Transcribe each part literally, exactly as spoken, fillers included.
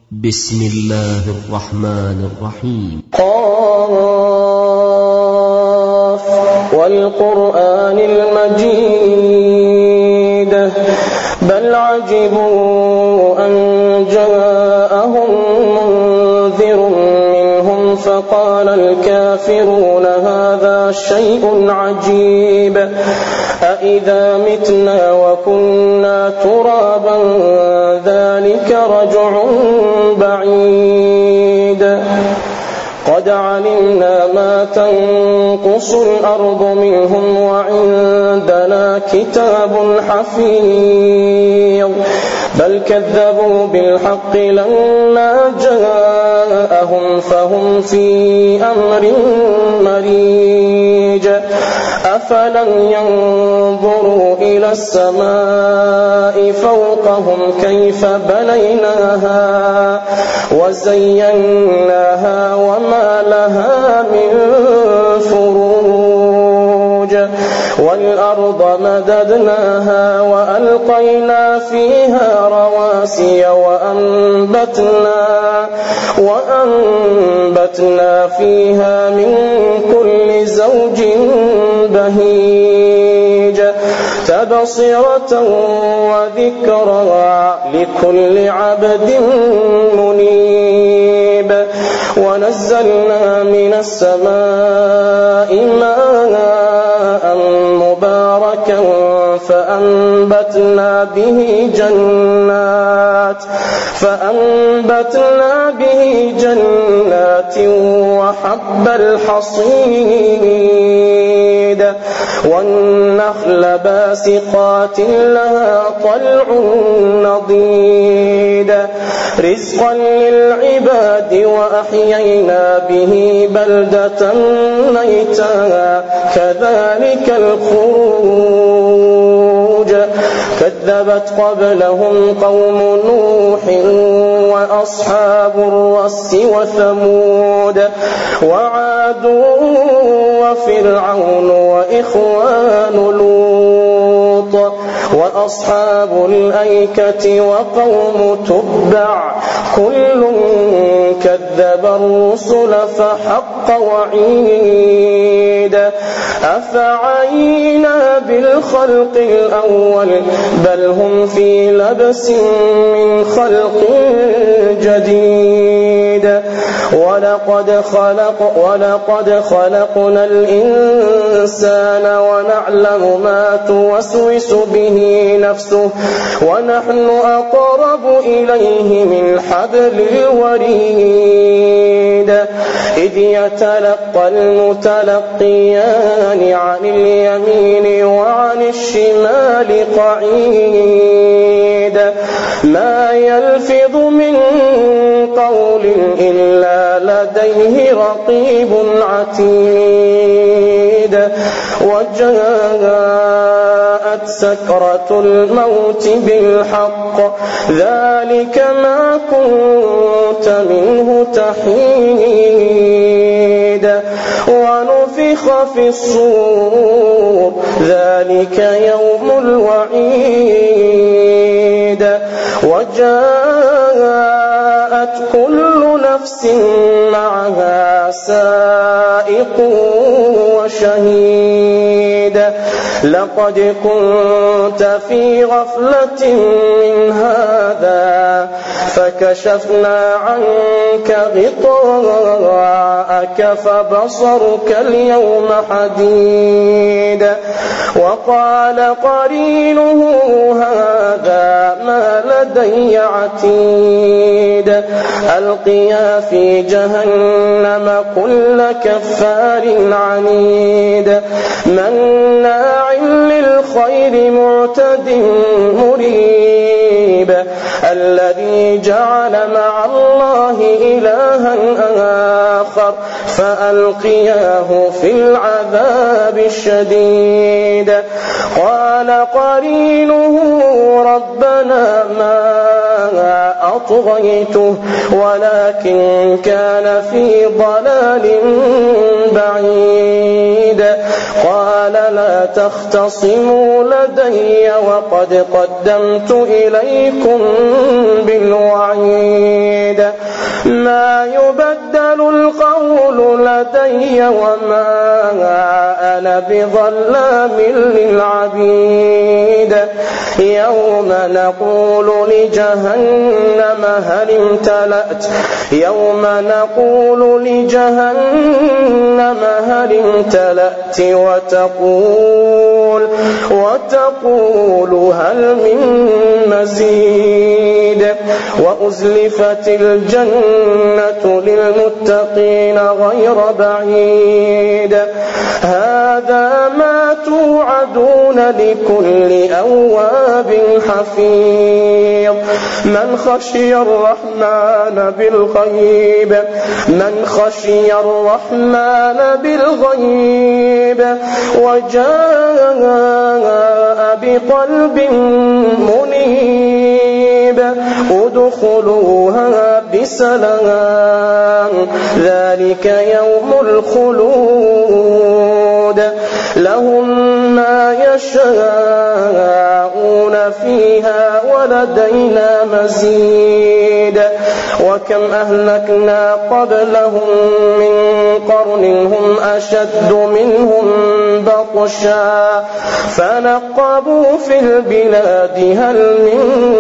بسم الله الرحمن الرحيم. قاف والقرآن المجيد بل عجبوا أن جاءهم منذر منهم فقال الكافرون هذا شيء عجيب أإذا متنا وكنا ترابا ذلك رجع بعيد قد علمنا ما تنقص الأرض منهم وعندنا كتاب حفيظ بل كذبوا بالحق لما جاءهم فهم في أمر مريج أفلم ينظروا إلى السماء فوقهم كيف بنيناها وزيناها وما لها من فروج والأرض مددناها وألقينا فيها رواسي وأنبتنا, وأنبتنا فيها من كل زوج بهيج تبصرة وذكرى لكل عبد منيب ونزلنا من السماء ماء مباركا فأنبتنا به جنات فأنبتنا به جنات وحب الحصيد والنخل باسقات لها طلع نضيد رزقا للعباد وأحيينا به بلدة ميتا كذلك الخروج كذبت قبلهم قوم نوح وأصحاب الرس وثمود وعاد وفرعون وإخوان لوط وأصحاب الأيكة وقوم تبع كل كذب الرسل فحق وعيد أفعينا بالخلق الأول بل هم في لبس من خلق جديد ولقد خلق ولقد خلقنا الإنسان ونعلم ما توسوس به نفسه ونحن أقرب إليه من حبل الوريد إذ يتلقى المتلقيان عن اليمين وعن الشمال قعيد ما يلفظ من قول إلا لديه رقيب عتيد وجاءت سكرة الموت بالحق ذلك ما كنت منه تحيد ونفخ في الصور ذلك يوم الوعيد وجاءت كل نفس معها سائق وشهيد لقد كنت في غفلة من هذا فكشفنا عنك غطاءك فبصرك اليوم حديد وقال قرينه هذا ما لدي عتيد ألقيا في جهنم كل كفار عنيد مناع للخير معتد مريب الذي جعل مع الله إلها آخر فألقياه في العذاب الشديد قال قرينه ربنا ما أطغيته ولكن كان في ضلال بعيد قال لا تختصموا لدي وقد قدمت إليكم بالوعيد ما يبدل القول لدي وما أنا بظلام للعبيد يوم نقول لجهنم هل امتلأت يوم نقول لجهنم هل امتلأت وتقول وتقول هل من مزيد وأزلفت الجنة للمتقين غير بعيد هذا ما توعدون لكل أواب حفيظ من خشي الرحمن بالغيب من خشي الرحمن بالغيب وجاء بقلب منيب ادخلوها بسلام ذلك يوم الخلود لهم ما يشاءون فيها ولدينا مزيد وكم أهلكنا قبلهم من قرن هم أشد منهم بطشا فنقبوا في البلاد هل من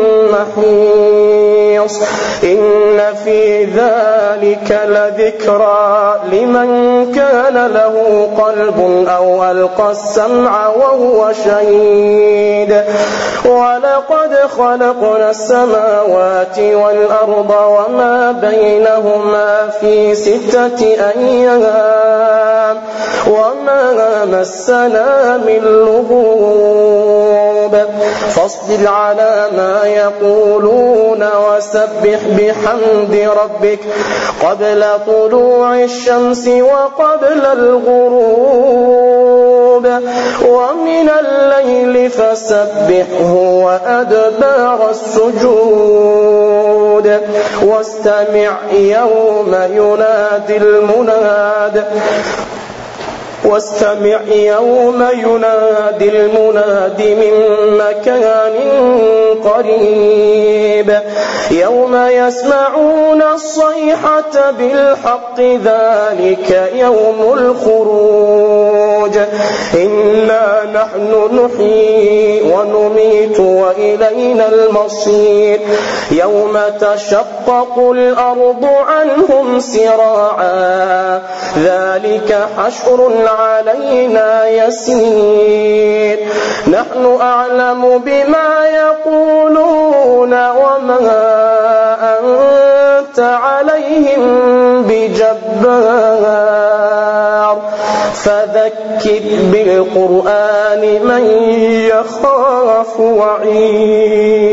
محيص إن في ذلك لذكرى لمن كان له قلب أو ألقى السمع وهو شهيد ولقد خلقنا السماوات والأرض وما بينهما في ستة أيام وما مسنا من لغوب فاصبر على ما يقولون وسبح بحمد ربك قبل طلوع الشمس وقبل الغروب ومن الليل فسبحه وأدبار السجود واستمع يوم ينادي المناد واستمع يوم ينادي المناد من مكان قريب يوم يسمعون الصيحة بالحق ذلك يوم الخروج إنا نحن نحيي ونميت وإلينا المصير يوم تشقق الأرض عنهم سراعا ذلك حشر علينا يسير نحن أعلم بما يقولون وما أنت عليهم بجبار فذكر بالقرآن من يخاف وعيد